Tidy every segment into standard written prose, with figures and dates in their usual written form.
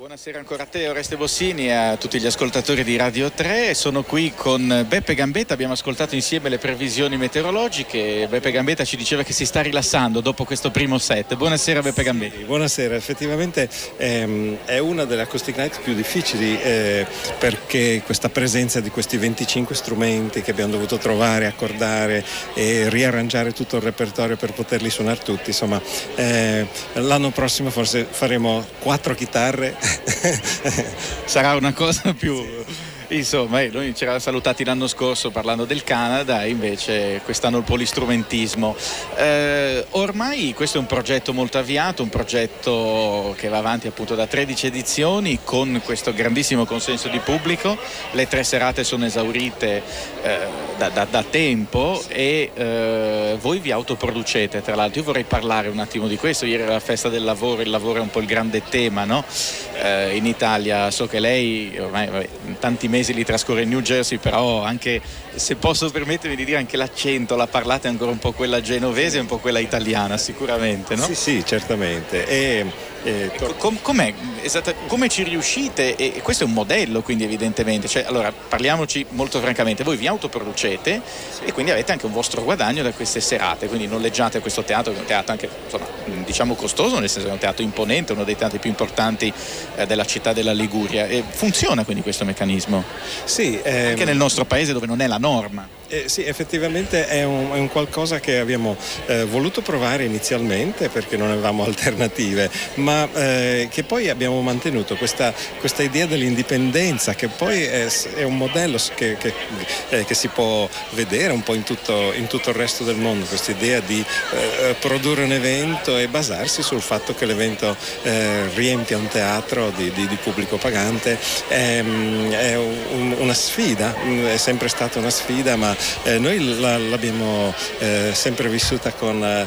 Buonasera ancora a te Oreste Bossini e a tutti gli ascoltatori di Radio 3. Sono qui con Beppe Gambetta, abbiamo ascoltato insieme le previsioni meteorologiche. Beppe Gambetta ci diceva che si sta rilassando dopo questo primo set. Buonasera Beppe Gambetta. Sì, buonasera, effettivamente è una delle Acoustic Night più difficili perché questa presenza di questi 25 strumenti che abbiamo dovuto trovare, accordare e riarrangiare tutto il repertorio per poterli suonare tutti, insomma l'anno prossimo forse faremo 4 chitarre. Sarà una cosa più... Insomma, noi ci eravamo salutati l'anno scorso parlando del Canada e invece quest'anno il polistrumentismo. Ormai questo è un progetto molto avviato, un progetto che va avanti appunto da 13 edizioni con questo grandissimo consenso di pubblico. Le 3 serate sono esaurite da tempo e voi vi autoproducete, tra l'altro. Io vorrei parlare un attimo di questo. Ieri era la festa del lavoro, il lavoro è un po' il grande tema, no? In Italia so che lei ormai tanti mesi li trascorre in New Jersey, però anche, se posso permettermi di dire, anche l'accento la parlate ancora un po' quella genovese e un po' quella italiana sicuramente, no? Sì, certamente. Come ci riuscite? E questo è un modello, quindi evidentemente, cioè, allora parliamoci molto francamente, voi vi autoproducete e quindi avete anche un vostro guadagno da queste serate, quindi noleggiate questo teatro, che è un teatro anche, insomma, diciamo costoso, nel senso che è un teatro imponente, uno dei teatri più importanti della città della Liguria, e funziona quindi questo meccanismo? Sì, anche nel nostro paese dove non è la norma. Sì, effettivamente è un qualcosa che abbiamo voluto provare inizialmente perché non avevamo alternative, ma che poi abbiamo mantenuto questa idea dell'indipendenza, che poi è un modello che si può vedere un po' in tutto il resto del mondo, questa idea di produrre un evento e basarsi sul fatto che l'evento riempia un teatro di pubblico pagante. È una sfida, è sempre stata una sfida, ma noi l'abbiamo sempre vissuta con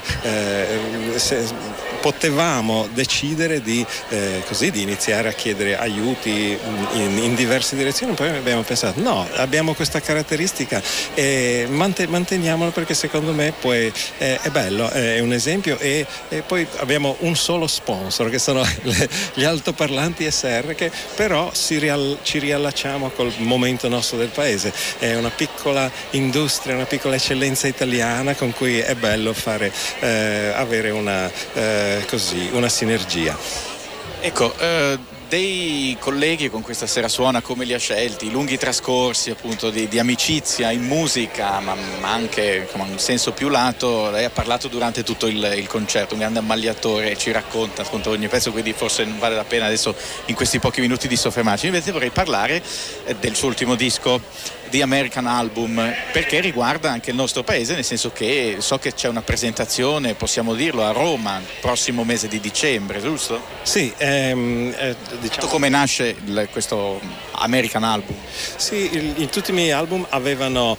potevamo decidere di iniziare a chiedere aiuti in diverse direzioni, poi abbiamo pensato no, abbiamo questa caratteristica e manteniamolo, perché secondo me poi è bello, è un esempio, e poi abbiamo un solo sponsor che sono gli altoparlanti SR, che però ci riallacciamo col momento nostro del paese. È una piccola industria, una piccola eccellenza italiana con cui è bello avere una sinergia. Ecco, dei colleghi con questa sera suona, come li ha scelti? I lunghi trascorsi appunto di amicizia in musica, ma anche come un senso più lato. Lei ha parlato durante tutto il concerto, un grande ammagliatore, ci racconta appunto ogni pezzo, quindi forse non vale la pena adesso in questi pochi minuti di soffermarci. Invece vorrei parlare del suo ultimo disco, The American Album, perché riguarda anche il nostro paese, nel senso che so che c'è una presentazione, possiamo dirlo, a Roma il prossimo mese di dicembre, giusto? Sì, diciamo... Come nasce questo American Album? Sì, tutti i miei album avevano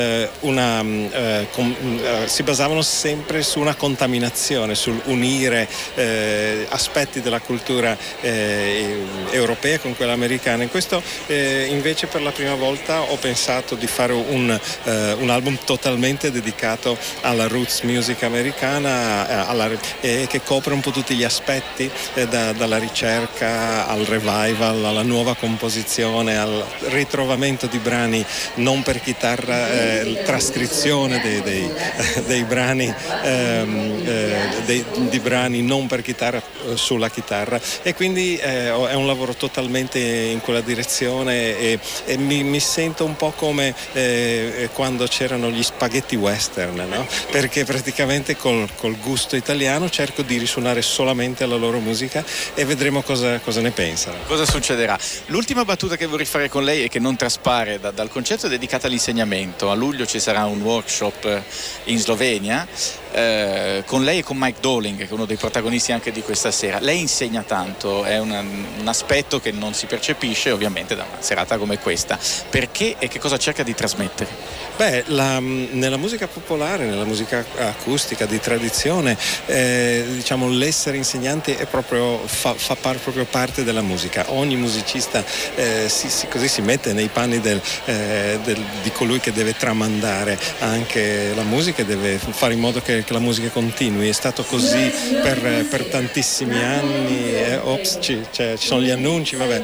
si basavano sempre su una contaminazione, sul unire aspetti della cultura europea con quella americana. In questo invece per la prima volta ho pensato di fare un album totalmente dedicato alla roots music americana, che copre un po' tutti gli aspetti, dalla ricerca al revival, alla nuova composizione, al ritrovamento di brani non per chitarra, trascrizione dei brani, di brani non per chitarra sulla chitarra, e quindi è un lavoro totalmente in quella direzione, e mi sento un po' come quando c'erano gli spaghetti western, no? Perché praticamente col gusto italiano cerco di risuonare solamente la loro musica, e vedremo cosa ne pensano. Cosa succederà? L'ultima battuta che vorrei fare con lei e che non traspare dal concerto è dedicata all'insegnamento. A luglio ci sarà un workshop in Slovenia con lei e con Mike Dowling, che è uno dei protagonisti anche di questa sera. Lei insegna tanto, è un aspetto che non si percepisce ovviamente da una serata come questa. Perché e che cosa cerca di trasmettere? Beh, nella musica popolare, nella musica acustica di tradizione, diciamo, l'essere insegnante è proprio fa proprio parte della musica. Ogni musicista così si mette nei panni di colui che deve tramandare anche la musica, e deve fare in modo che che la musica continui, è stato così per tantissimi anni, ci sono gli annunci, vabbè.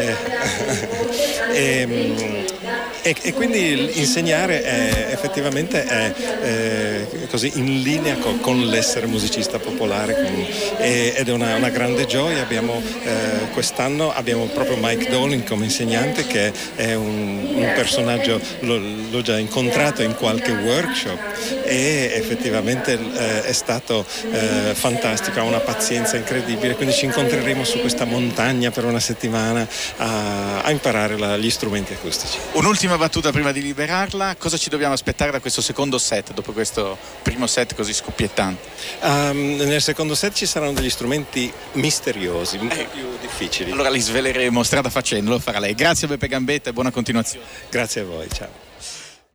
E quindi insegnare effettivamente è così in linea con l'essere musicista popolare ed è una grande gioia. Quest'anno abbiamo proprio Mike Dolin come insegnante, che è un personaggio, l'ho già incontrato in qualche workshop e effettivamente è stato fantastico, ha una pazienza incredibile, quindi ci incontreremo su questa montagna per una settimana a imparare gli strumenti acustici. Un'ultima battuta prima di liberarla: cosa ci dobbiamo aspettare da questo secondo set, dopo questo primo set così scoppiettante? Nel secondo set ci saranno degli strumenti misteriosi, un po' più difficili. Allora li sveleremo strada facendo, lo farà lei. Grazie a Beppe Gambetta e buona continuazione. Grazie a voi, ciao.